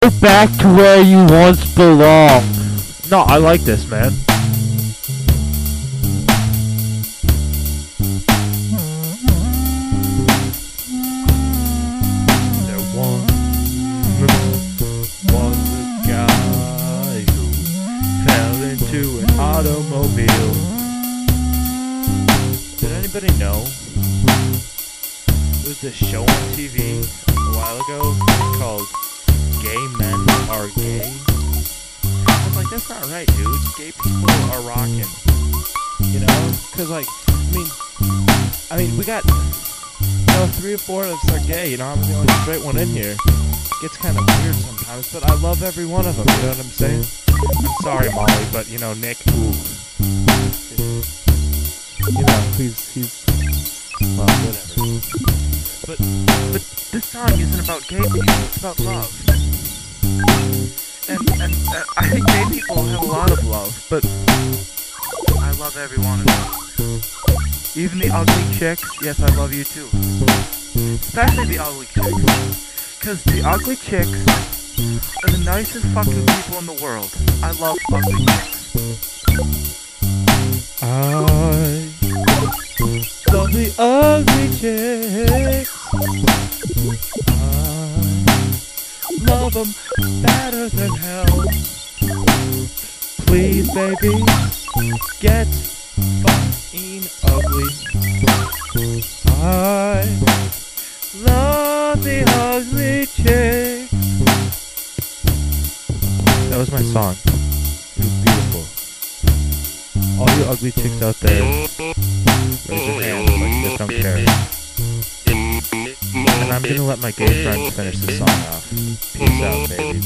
Go back to where you once belonged. No, I like this, man. There once was a guy who fell into an automobile. Did anybody know? There was this show on TV a while ago called Gay Men Are Gay. I was like, that's not right, dude. Gay people are rocking. You know? Because, like, I mean, we got, 3 or 4 of us are gay. You know, I'm the only straight one in here. Gets kind of weird sometimes, but I love every one of them. You know what I'm saying? I'm sorry, Molly, but, Nick, ooh. He's well, whatever. But this song isn't about gay people, it's about love. And I think gay people have a lot of love, but I love every one of them. Even the ugly chicks, yes, I love you too. Especially the ugly chicks. Because the ugly chicks are the nicest fucking people in the world. I love ugly chicks. I love the ugly chicks. I love them better than hell. Please, baby, get fucking ugly. I love the ugly chicks. That was my song. It was beautiful. All you ugly chicks out there, raise your hands like you just don't care. And I'm gonna let my gay friends finish this song off. Peace out, babies.